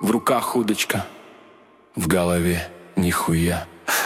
В руках удочка, в голове нихуя.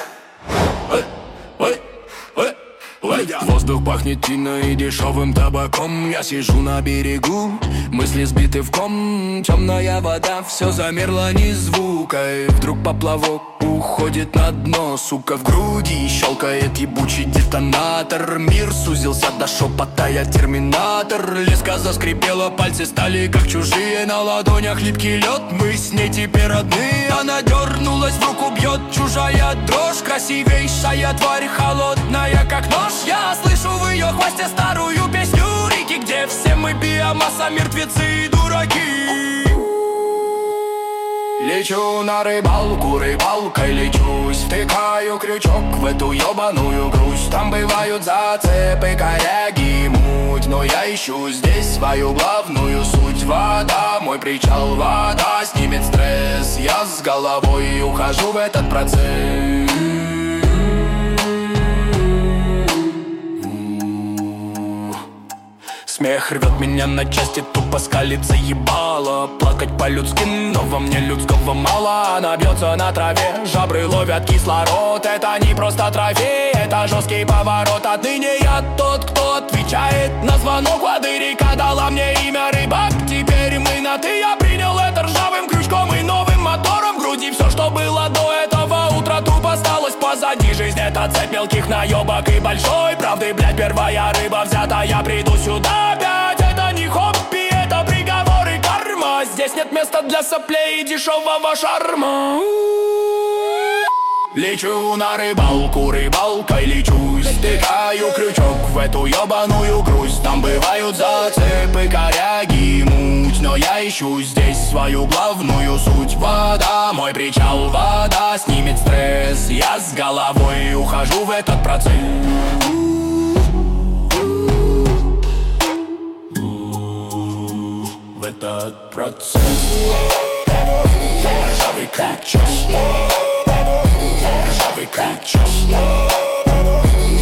Воздух пахнет тиной и дешевым табаком. Я сижу на берегу, мысли сбиты в ком. Темная вода, все замерло, ни звука. И вдруг поплавок уходит на дно. Сука, в груди щелкает ебучий детонатор. Мир сузился до шепота, я терминатор. Леска заскрипела, пальцы стали как чужие. На ладонях липкий лед, мы с ней теперь родные. Она дернулась, в руку бьет чужая дрожь. Красивейшая тварь, холодная как нож. Я слышу в ее хвосте старую песню реки, где все мы биомасса, мертвецы и дураки. Лечу на рыбалку, рыбалкой лечусь. Втыкаю крючок в эту ебаную грусть. Там бывают зацепы, коряги и муть, но я ищу здесь свою главную суть. Вода, мой причал, вода снимет стресс. Я с головой ухожу в этот процесс. Смех рвет меня на части, тупо скалится ебало. Плакать по-людски, но во мне людского мало. Она бьется на траве, жабры ловят кислород. Это не просто трофей, это жесткий поворот. Отныне я тот, кто отвечает на звонок воды. Река дала мне имя рыбак, теперь мы на ты. Я принял это ржавым крючком и новым мотором в груди. Все, что было до этого утра, тупо осталось позади. Жизнь — это цепь мелких наебок и большой правды. Блядь, первая рыба взята, я приду сюда опять. Это не хобби, это приговор и карма. Здесь нет места для соплей и дешевого шарма. Лечу на рыбалку, рыбалкой лечусь. Втыкаю крючок в эту ебаную грусть. Там бывают зацепы, коряги и муть, но я ищу здесь свою главную суть. Вода, мой причал, вода снимет стресс. Я с головой ухожу в этот процесс. В этот процесс. Ржавый крючок, ржавый крючок.